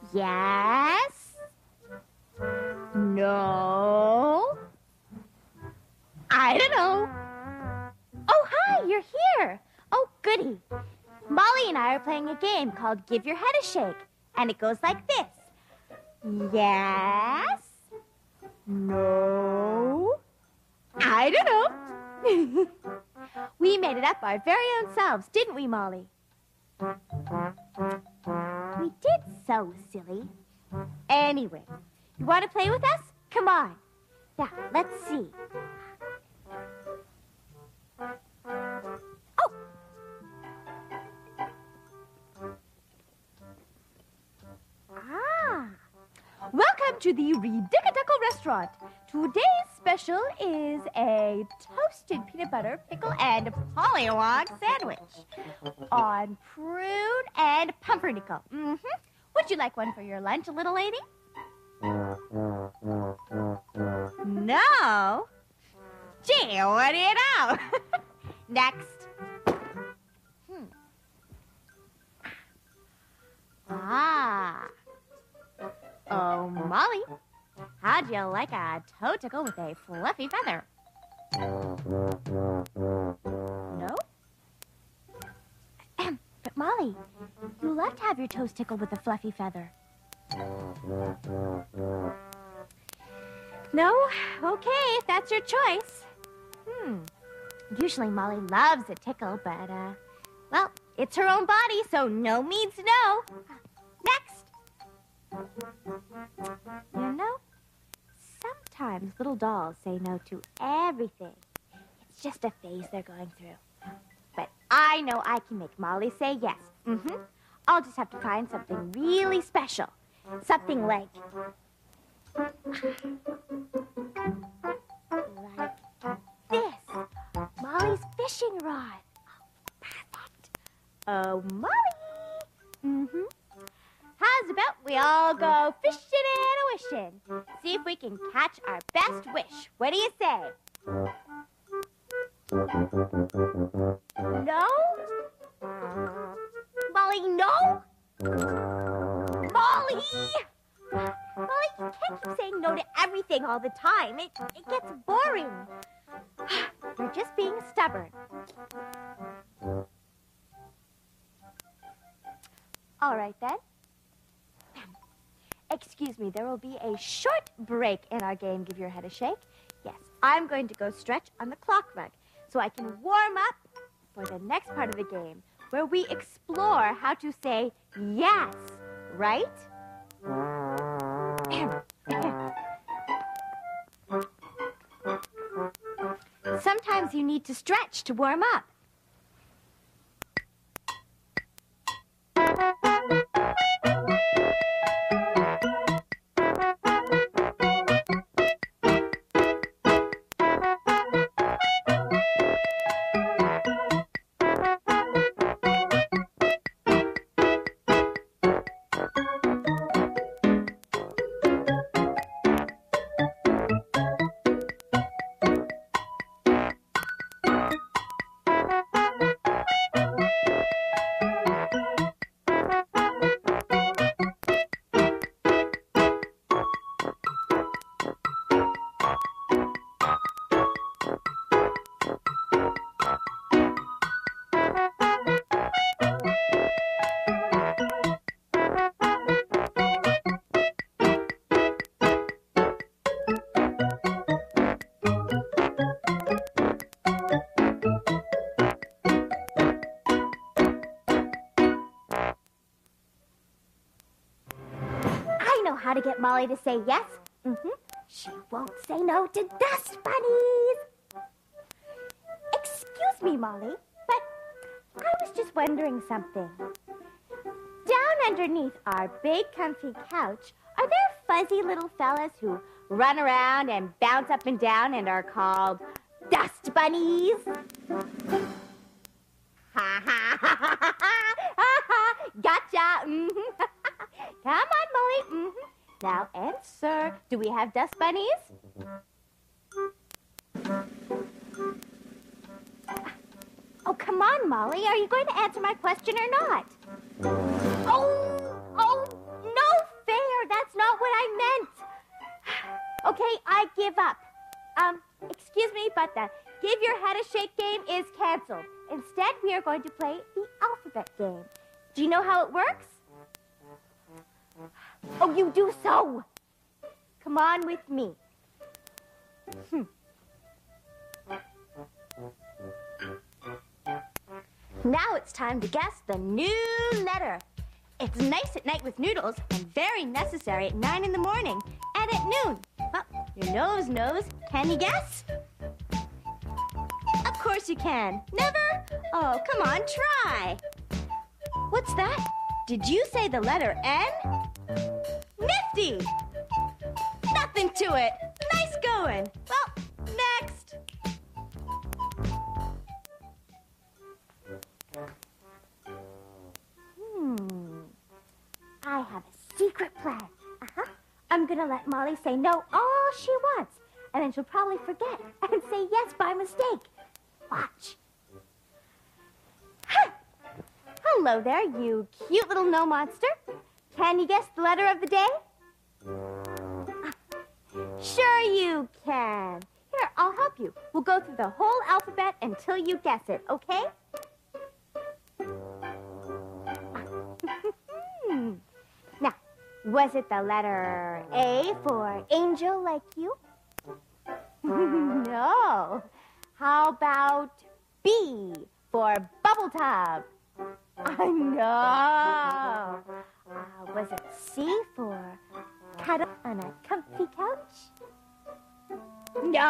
Yes? No? I don't know. Oh, hi, you're here. Oh, goody. Molly and I are playing a game called Give Your Head a Shake, and it goes like this. Yes? No? I don't know. We made it up our very own selves, didn't we, Molly? We did so silly. Anyway, you want to play with us? Come on. Now, let's see. Oh! Ah! Welcome to the Ridicaduckle restaurant. Today's special is a toasted peanut butter, pickle, and pollywog sandwich on prune and pumpernickel. Would you like one for your lunch, little lady? No? Gee, what do you know? Next. Ah. Oh, Molly, how'd you like a toe tickle with a fluffy feather? No? But Molly, you love to have your toes tickled with a fluffy feather. No? Okay, if that's your choice. Usually Molly loves a tickle, but, well, it's her own body, so no means no. Next. You know, sometimes little dolls say no to everything. It's just a phase they're going through. But I know I can make Molly say yes. I'll just have to find something really special. Something like this. Molly's fishing rod. Perfect. Oh, Molly. How's about we all go fishing and a-wishing? See if we can catch our best wish. What do you say? No? Molly, no? Molly! Molly, you can't keep saying no to everything all the time. It gets boring. You're just being stubborn. All right, then. Excuse me, there will be a short break in our game, Give Your Head a Shake. Yes, I'm going to go stretch on the clock rug so I can warm up for the next part of the game, where we explore how to say yes, right? Sometimes you need to stretch to warm up. How to get Molly to say yes? She won't say no to dust bunnies. Excuse me, Molly, but I was just wondering something. Down underneath our big comfy couch, are there fuzzy little fellas who run around and bounce up and down and are called dust bunnies? Ha ha ha ha ha ha! Gotcha! Come on, Molly. Now answer. Do we have dust bunnies? Oh, come on, Molly. Are you going to answer my question or not? Oh, no I give up. Excuse me, but the Give Your Head a Shake game is canceled. Instead, we are going to play the alphabet game. Do you know how it works? Oh, you do so. Come on with me. Now it's time to guess the new letter. It's nice at night with noodles and very necessary at 9 in the morning and at noon. Well, your nose knows. Can you guess? Of course you can. Never? Oh, come on, try. What's that? Did you say the letter N? Nifty! Nothing to it. Nice going. Well, next. I have a secret plan. I'm gonna let Molly say no all she wants, and then she'll probably forget and say yes by mistake. Watch. Hello there, you cute little no monster. Can you guess the letter of the day? Sure you can. Here, I'll help you. We'll go through the whole alphabet until you guess it, okay? Now, was it the letter A for angel like you? No. How about B for bubble tub? No. Was it C for cuddle on a comfy couch? No.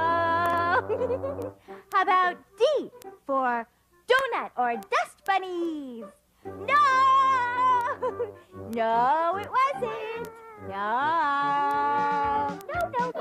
How about D for donut or dust bunnies? No. No, it wasn't. No. No.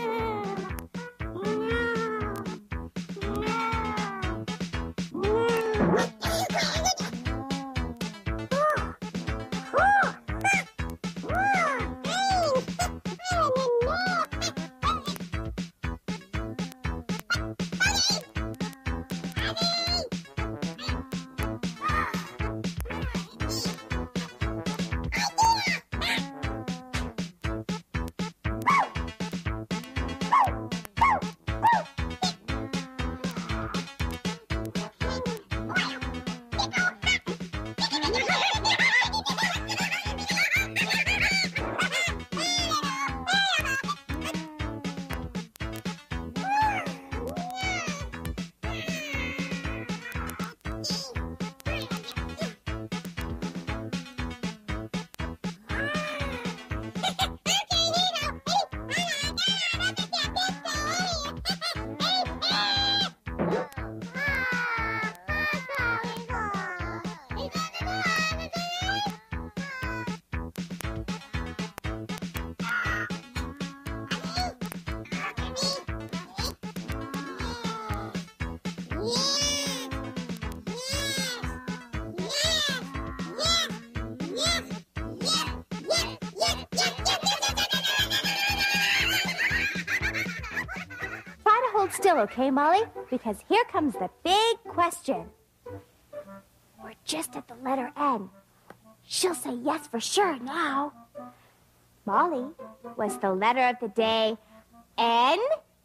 Still okay, Molly? Because here comes the big question. We're just at the letter N. She'll say yes for sure now. Molly, was the letter of the day N?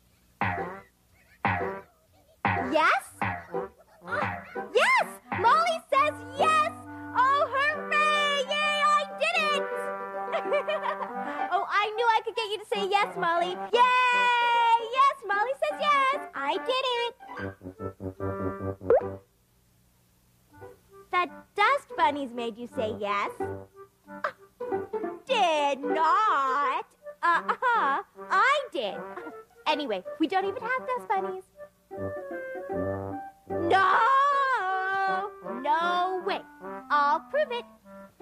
Yes? Yes! Molly says yes! Oh, hooray! Yay, I did it! Oh, I knew I could get you to say yes, Molly. Yay! Yes, Molly says yes. I did it. The dust bunnies made you say yes. Did not. I did. Anyway, we don't even have dust bunnies. No way. I'll prove it.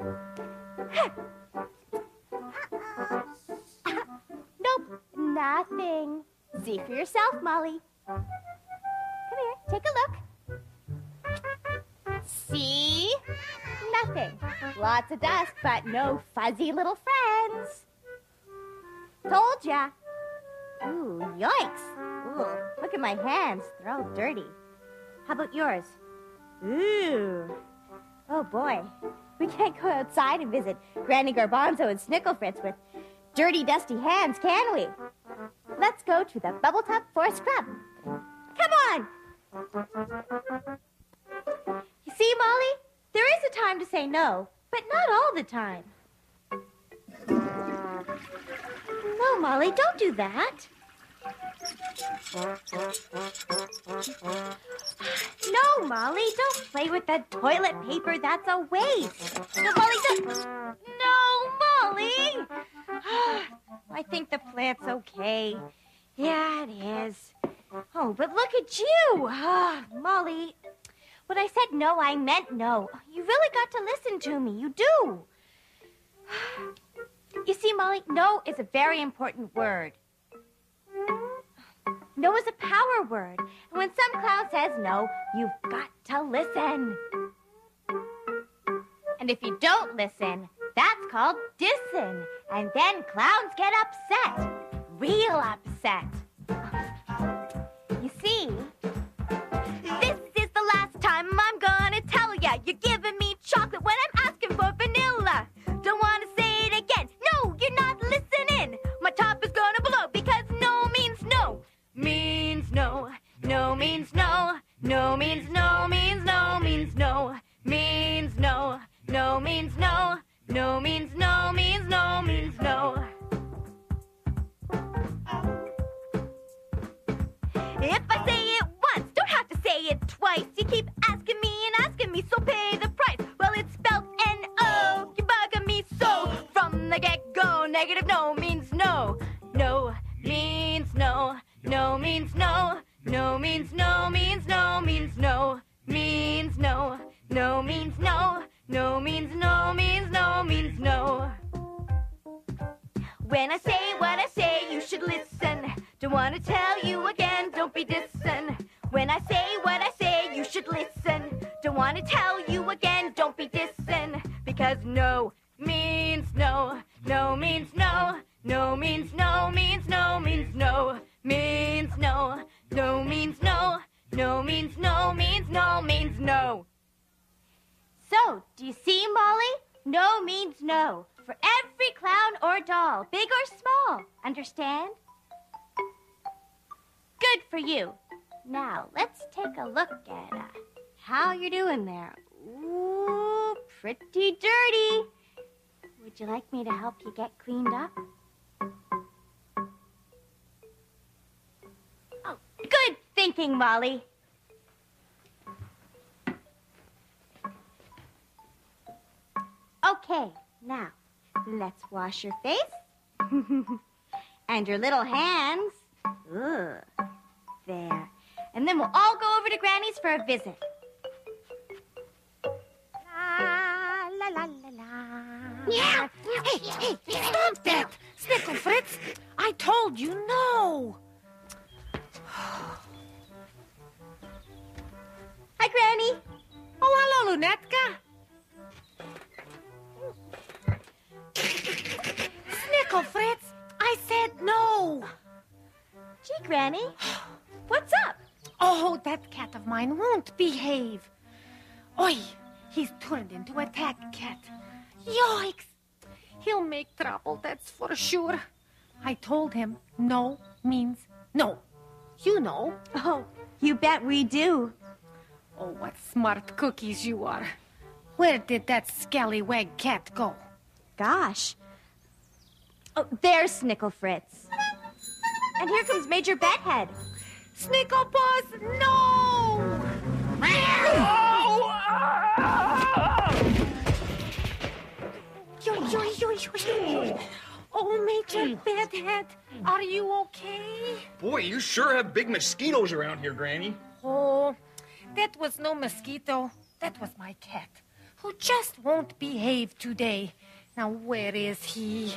Nope, nothing. See for yourself, Molly. Come here, take a look. See? Nothing. Lots of dust, but no fuzzy little friends. Told ya. Ooh, yikes. Ooh, look at my hands. They're all dirty. How about yours? Ooh. Oh, boy. We can't go outside and visit Granny Garbanzo and Snickle Fritz with dirty, dusty hands, can we? let's go to the bubble tub for a scrub. Come on! You see, Molly, there is a time to say no, but not all the time. No, Molly, don't do that. No, Molly, don't play with the toilet paper. That's a waste. No, Molly, don't. No, Molly. I think the plant's okay. Yeah, it is. Oh, but look at you. Molly, when I said no, I meant no. You really got to listen to me. You do. You see, Molly, no is a very important word. No is a power word. And when some clown says no, you've got to listen. And if you don't listen, that's called dissing. And then clowns get upset. Real upset. You see, this is the last time I'm gonna tell ya. You're giving me chocolate when I'm asking for vanilla. Don't wanna say it again. No, you're not listening. My top is gonna blow because no means no. Means no. No means no. No means no means no means no. Means no. No means no. No means no means no means no. If I say it once, don't have to say it twice. You keep asking me and asking me, so pay the price. Well, it's spelled N-O. You're bugging me so. From the get-go, negative no means no. No means no. No means no. No means no means no means no. Means no. No means no. No means no means no means no. When I say what I say, you should listen. Don't want to tell you again, don't be dissing. When I say what I say, you should listen. Don't want to tell you again, don't be dissing. Because no means no. No means no. No means no means no means no. Means no. No means no. No means no means no means no. So, do you see, Molly? No means no. For every clown or doll, big or small. Understand? Good for you. Now, let's take a look at how you're doing there. Ooh, pretty dirty. Would you like me to help you get cleaned up? Oh, good thinking, Molly. Okay, now, let's wash your face. And your little hands. Ugh. There. And then we'll all go over to Granny's for a visit. La, la, la, la, la. Yeah. Hey, stop that! Snickle Fritz, I told you no. Hi, Granny. Oh, hello, Lunetka. Snickle Fritz, I said no. Gee, Granny, what's up? Oh, that cat of mine won't behave. Oi, he's turned into a attack cat. Yikes! He'll make trouble, that's for sure. I told him no means no. You know. Oh, you bet we do. Oh, what smart cookies you are. Where did that scallywag cat go? Gosh. Oh, there's Snickle Fritz. And here comes Major Bedhead. Snicklepaws, no! Oh, Major Bedhead, are you okay? Boy, you sure have big mosquitoes around here, Granny. Oh, that was no mosquito. That was my cat, who just won't behave today. Now, where is he?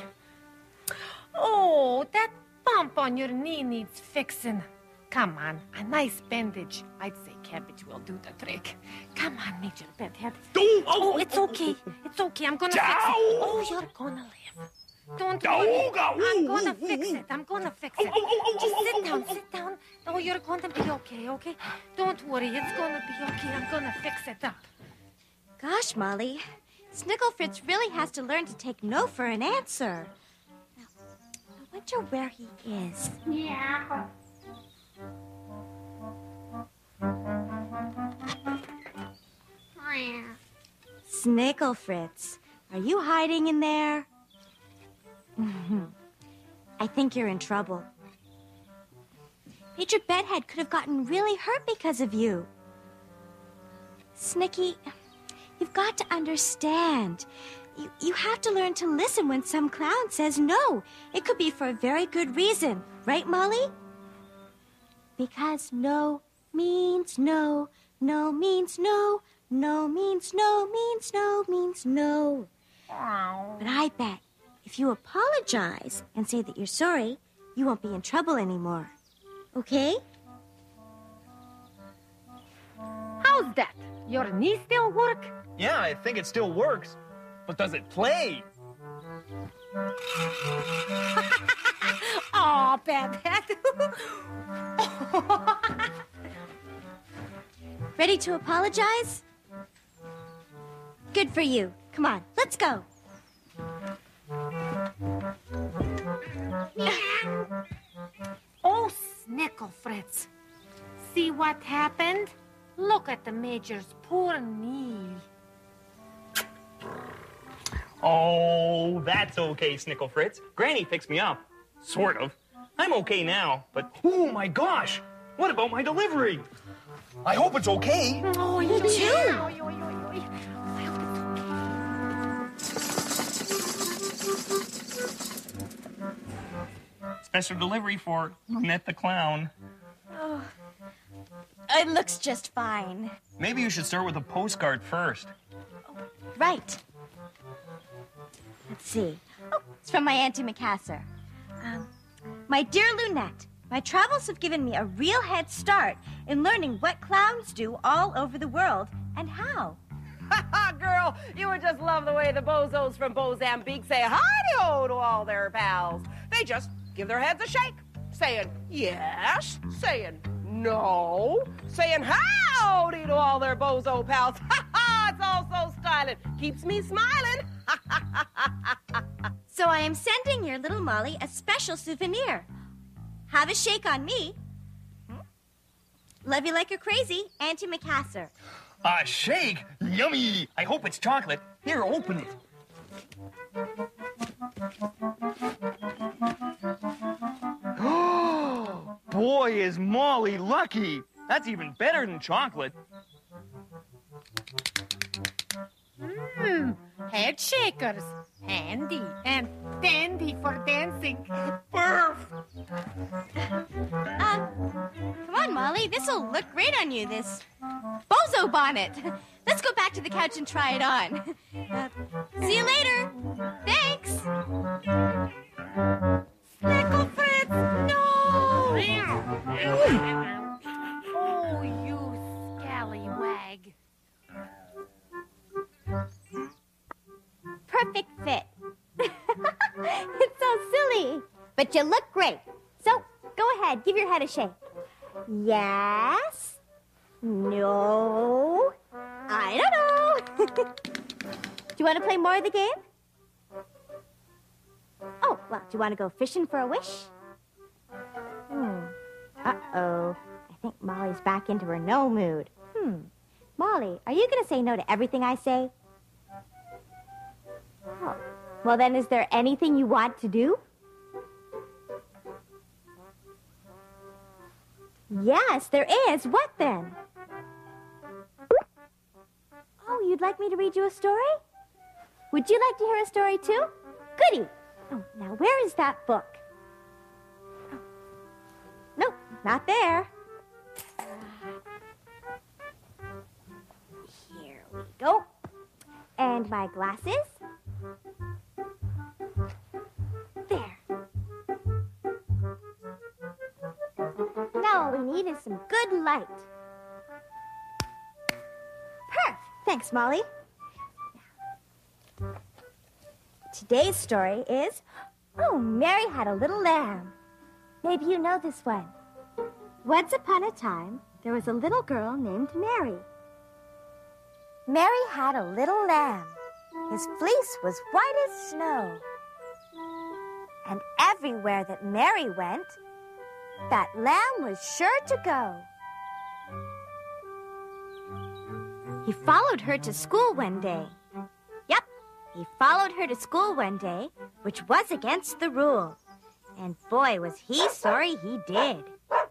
Oh, that bump on your knee needs fixing. Come on, a nice bandage. I'd say cabbage will do the trick. Come on, Major Bedhead. Oh, it's okay. It's okay. I'm gonna fix it. Oh, you're gonna live. Don't worry. I'm gonna fix it. I'm gonna fix it. Just sit down. Sit down. Oh, you're gonna be okay, okay? Don't worry. It's gonna be okay. I'm gonna fix it up. Gosh, Molly, Snickle Fritz really has to learn to take no for an answer. Now, what wonder where he is. Yeah. Snickle Fritz, are you hiding in there? I think you're in trouble. Major Bedhead could have gotten really hurt because of you. Snicky, you've got to understand. You have to learn to listen when some clown says no. It could be for a very good reason. Right, Molly? Because no means no. No means no. No means no means no means no. But I bet if you apologize and say that you're sorry, you won't be in trouble anymore. Okay? How's that? Your knee still work? Yeah, I think it still works. But does it play? Oh, Bedhead. Ready to apologize? Good for you. Come on, let's go. Oh, Snickle Fritz. See what happened? Look at the Major's poor knee. Oh, that's okay, Snickle Fritz. Granny fixed me up. Sort of. I'm okay now, but oh my gosh! What about my delivery? I hope it's okay. Oh, you too. Special delivery for Lunette the Clown. Oh, it looks just fine. Maybe you should start with a postcard first. Right. Let's see. Oh, it's from my Auntie Macassar. My dear Lunette, my travels have given me a real head start in learning what clowns do all over the world and how. Girl, you would just love the way the bozos from Mozambique say hi-de-ho to all their pals. They just give their heads a shake, saying yes, saying no, saying howdy to all their bozo pals. It's all so stylish. Keeps me smiling. So I am sending your little Molly a special souvenir. Have a shake on me. Love you like you're crazy, Auntie Macassar. A shake? Yummy! I hope it's chocolate. Here, open it. Boy, is Molly lucky. That's even better than chocolate. Head shakers. Handy and dandy for dancing. Perf! Come on, Molly. This'll look great on you, this bozo bonnet. Let's go back to the couch and try it on. See you later. Thanks. Snickle Fritz, no! Oh, you scallywag. Perfect fit. It's so silly. But you look great. So, go ahead. Give your head a shake. Yes. No. I don't know. Do you want to play more of the game? Oh, well, do you want to go fishing for a wish? Uh-oh. I think Molly's back into her no mood. Molly, are you going to say no to everything I say? Oh. Well, then, is there anything you want to do? Yes, there is. What then? Oh, you'd like me to read you a story? Would you like to hear a story, too? Goody. Oh, now, where is that book? Oh. Nope, not there. Here we go. And my glasses. There. Now all we need is some good light. Perf! Thanks, Molly. Today's story is, Oh, Mary Had a Little Lamb. Maybe you know this one. Once upon a time, there was a little girl named Mary. Mary had a little lamb. His fleece was white as snow. And everywhere that Mary went, that lamb was sure to go. He followed her to school one day. Yep, he followed her to school one day, which was against the rule. And boy, was he sorry he did.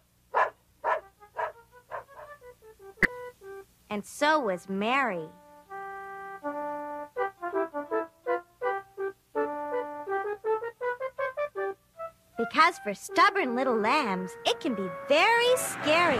And so was Mary. Because for stubborn little lambs, it can be very scary.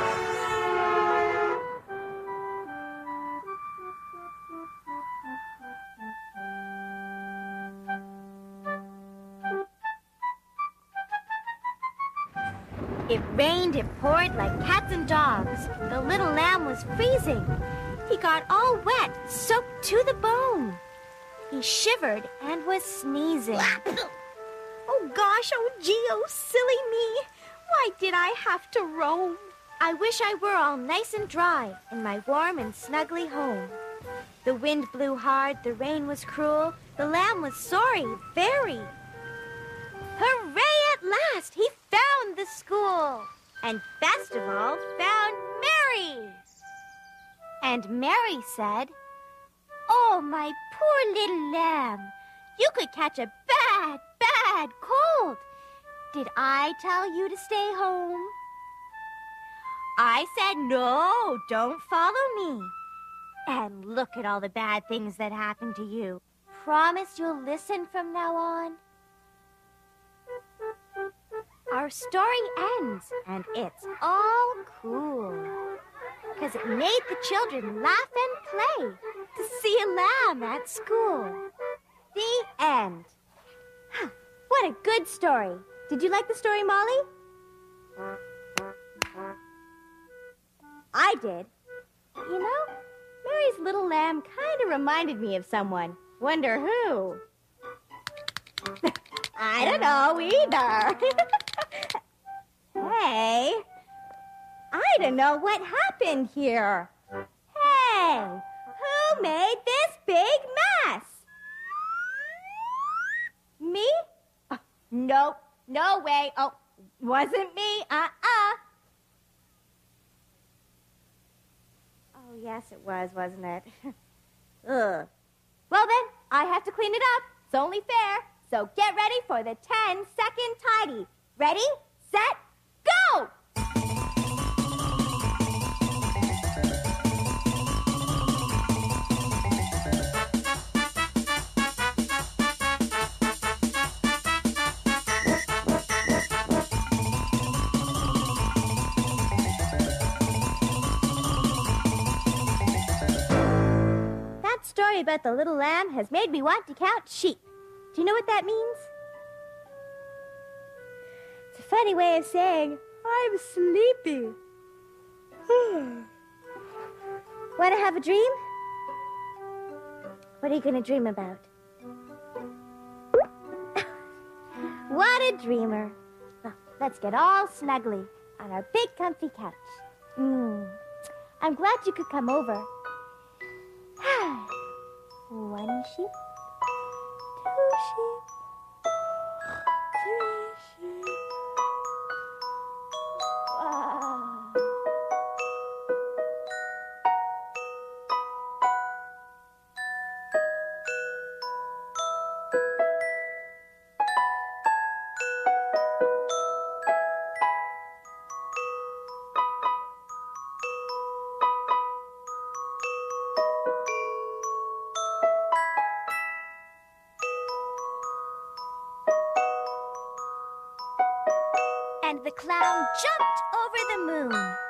It rained, it poured like cats and dogs. The little lamb was freezing. He got all wet, soaked to the bone. He shivered and was sneezing. Oh gosh, oh gee, oh silly me. Why did I have to roam? I wish I were all nice and dry in my warm and snuggly home. The wind blew hard, the rain was cruel. The lamb was sorry, very. Hooray at last! He found the school. And best of all, found Mary. And Mary said, "Oh, my poor little lamb, you could catch a bad cold. Did I tell you to stay home?" I said, "No, don't follow me. And look at all the bad things that happened to you. Promise you'll listen from now on?" Our story ends, and it's all cool. 'Cause it made the children laugh and play to see a lamb at school. The end. What a good story. Did you like the story, Molly? I did. You know, Mary's little lamb kind of reminded me of someone. Wonder who? I don't know either. Hey, I don't know what happened here. Hey, who made this big mess? Me? Oh, nope, no way. Oh, wasn't me. Oh, yes, it was, wasn't it? Ugh. Well, then, I have to clean it up. It's only fair. So get ready for the 10-second tidy. Ready, set, go! That story about the little lamb has made me want to count sheep. Do you know what that means? It's a funny way of saying, I'm sleepy. Want to have a dream? What are you going to dream about? What a dreamer. Well, let's get all snuggly on our big comfy couch. I'm glad you could come over. One sheep. 2 sheep, 3 sheep. Wow. And the clown jumped over the moon.